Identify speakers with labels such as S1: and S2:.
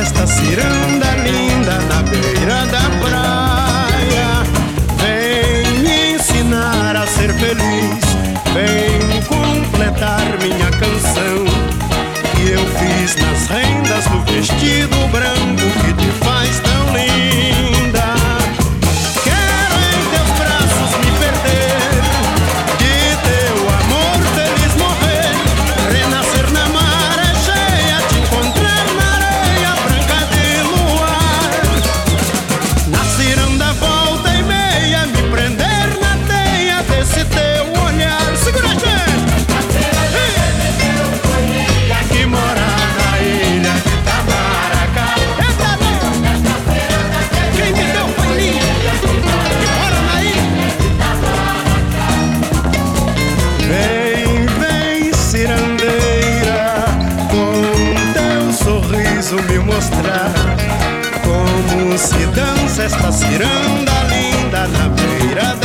S1: esta ciranda linda na beira da praia. Vem me ensinar a ser feliz, vem completar minha canção que eu fiz nas rendas do vestido branco que te faz tão linda. Quero em teus braços me perder, de teu amor feliz morrer, renascer na maré cheia, te encontrar na areia branca de luar. Na ciranda volta e meia, me prender na teia desse teu olhar. Segura, gente! Que mora na ilha de Itamaracá. Quem me deu foi linda, que mora na ilha de Itamaracá. Vem, vem, cirandeira, com teu sorriso me mostrar como se dança esta ciranda linda na beira